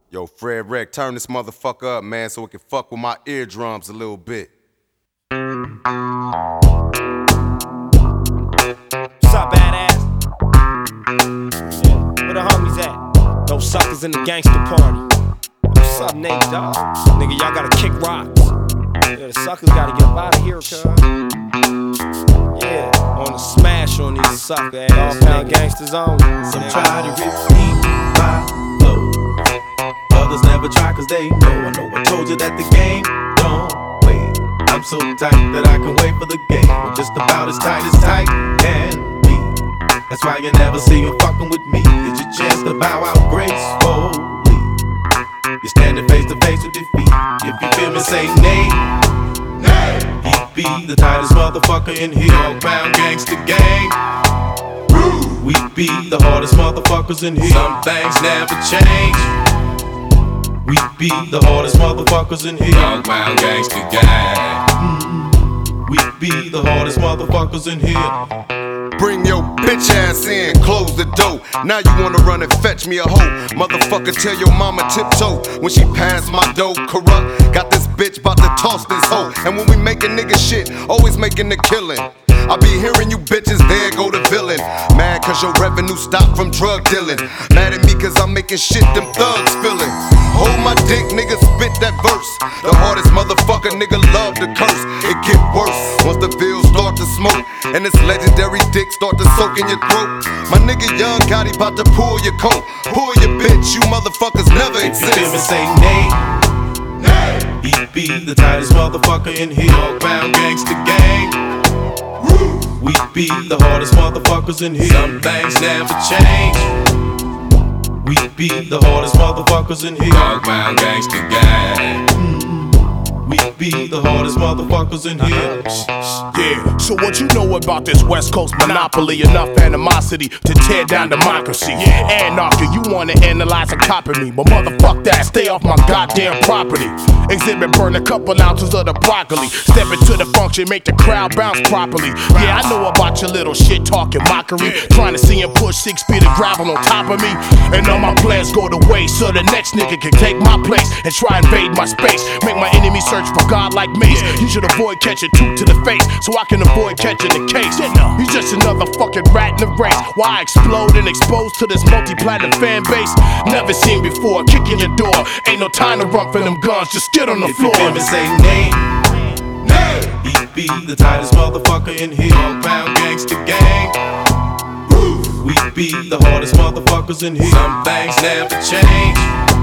Yo, Fred Wreck, turn this motherfucker up, man, so it can fuck with my eardrums a little bit. What's up, badass? Yeah, where the homies at? Those suckers in the gangster party. What's up, Nate, dog? Nigga, y'all gotta kick rocks. Yeah, the suckers gotta get up out of here, cuz. Yeah, on the smash on these sucker ass all-pound gangsters only. Some try to repeat my flow. Others never try cause they know. I know I told you that the game don't wait. I'm so tight that I can wait for the game. I'm just about as tight can be. That's why you never see you fucking with me. It's your chance to bow out gracefully. You're standing face to face with defeat. If you feel me, say nay. He be the tightest motherfucker in here. All-pound gangsta gang. We be the hardest motherfuckers in here. Some things never change. We be the hardest motherfuckers in here. All-pound gangsta gang. We be the hardest motherfuckers in here. Bring your bitch ass in, close the door. Now you wanna run and fetch me a hoe. Motherfucker, tell your mama tiptoe when she pass my dough. Corrupt, got this bitch bout to toss this hoe. And when we making nigga shit, always making the killing. I be hearing you bitches, there go the villain. Mad cause your revenue stopped from drug dealing. Mad at me cause I'm making shit them thugs feeling. Hold my dick, nigga, spit that verse. The hardest motherfucker, nigga, love to curse. It get worse once the bills start to smoke and this legendary dick start to soak in your throat. My nigga Young Gotti bout to pull your coat. Pull your bitch, you motherfuckers never exist. If you feel me, say nay. He be the tightest motherfucker in here. All-pound gangsta gang. We be the hardest motherfuckers in here. Some things never change. We be the hardest motherfuckers in here. All-pound gangsta gang. We be the hardest motherfuckers in here. Yeah, so what you know about this West Coast monopoly? Enough animosity to tear down democracy. Anarchy, you wanna analyze and copy me, but motherfuck that, stay off my goddamn property. Exhibit burn a couple ounces of the broccoli. Step into the function, make the crowd bounce properly. Yeah, I know about your little shit talking mockery. Trying to see him push 6 feet of gravel on top of me. And all my plans go to waste, so the next nigga can take my place and try and invade my space. Make my enemies search for God like mace. You should avoid catching two to the face, so I can avoid catching the case. He's just another fucking rat in the race. Why I explode and expose to this multi-platinum fan base? Never seen before, kicking your door. Ain't no time to run for them guns, just get on the floor. If you feel me, say nay. He be the tightest motherfucker in here. All-pound gangsta gang. We be the hardest motherfuckers in here. Some things never change.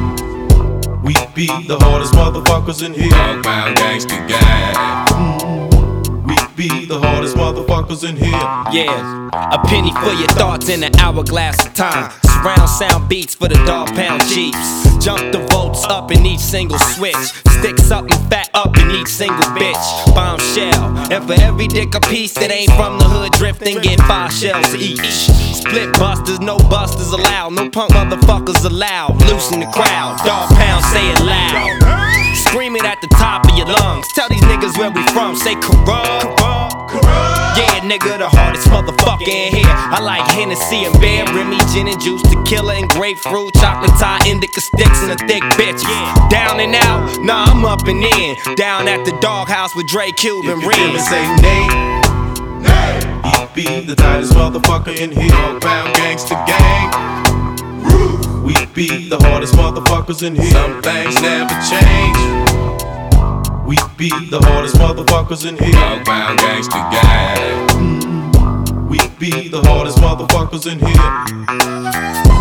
We be the hardest motherfuckers in here. All-pound gangsta gang. We be the hardest motherfuckers in here. Yeah, a penny for your thoughts in an hourglass of time. Surround sound beats for the dog-pound Jeeps. Jump the volts up in each single switch. Stick something fat up in each single bitch. Bombshell, and for every dick a piece that ain't from the hood drifting, get 5 shells each. Split busters, no busters allowed. No punk motherfuckers allowed. Loosen the crowd, dog-pound, say it loud. Scream it at the top of your lungs. Tell these niggas where we from, say corrupt. Yeah, nigga, the hardest motherfucker in here. I like Hennessy and Bear, Remy, gin and juice, tequila and grapefruit, chocolate tie, indica sticks, and a thick bitch. Down and out, nah, I'm up and in. Down at the doghouse with Dre, Cube, and If you feel me, Reed. say nay. He be the tightest motherfucker in here. All-pound gangsta gang. We be the hardest motherfuckers in here. Some things never change. We be the hardest motherfuckers in here. All-pound gangsta gang. We be the hardest motherfuckers in here.